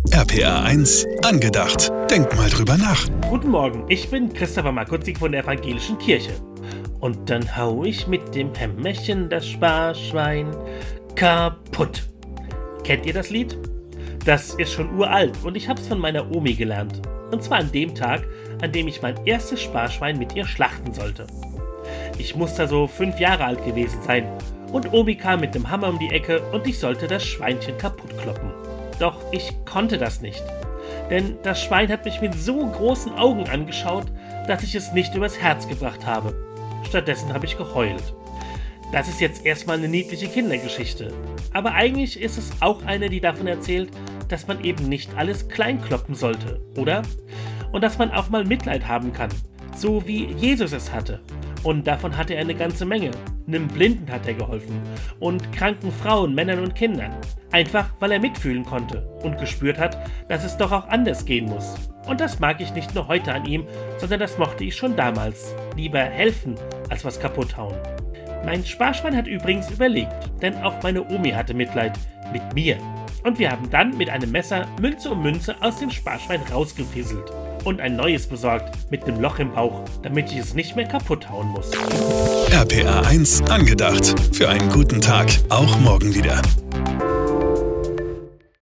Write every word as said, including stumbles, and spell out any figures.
R P R eins angedacht. Denk mal drüber nach. Guten Morgen, ich bin Christopher Markutzik von der Evangelischen Kirche. Und dann hau ich mit dem Hämmerchen das Sparschwein kaputt. Kennt ihr das Lied? Das ist schon uralt und ich hab's von meiner Omi gelernt. Und zwar an dem Tag, an dem ich mein erstes Sparschwein mit ihr schlachten sollte. Ich muss da so fünf Jahre alt gewesen sein. Und Omi kam mit dem Hammer um die Ecke und ich sollte das Schweinchen kaputt kloppen. Doch ich konnte das nicht. Denn das Schwein hat mich mit so großen Augen angeschaut, dass ich es nicht übers Herz gebracht habe. Stattdessen habe ich geheult. Das ist jetzt erstmal eine niedliche Kindergeschichte. Aber eigentlich ist es auch eine, die davon erzählt, dass man eben nicht alles klein kloppen sollte, oder? Und dass man auch mal Mitleid haben kann. So wie Jesus es hatte. Und davon hatte er eine ganze Menge. Einem Blinden hat er geholfen. Und kranken Frauen, Männern und Kindern. Einfach, weil er mitfühlen konnte und gespürt hat, dass es doch auch anders gehen muss. Und das mag ich nicht nur heute an ihm, sondern das mochte ich schon damals. Lieber helfen, als was kaputt hauen. Mein Sparschwein hat übrigens überlegt, denn auch meine Omi hatte Mitleid mit mir. Und wir haben dann mit einem Messer Münze um Münze aus dem Sparschwein rausgefisselt. Und ein neues besorgt mit dem Loch im Bauch, damit ich es nicht mehr kaputt hauen muss. R P R eins angedacht. Für einen guten Tag, auch morgen wieder.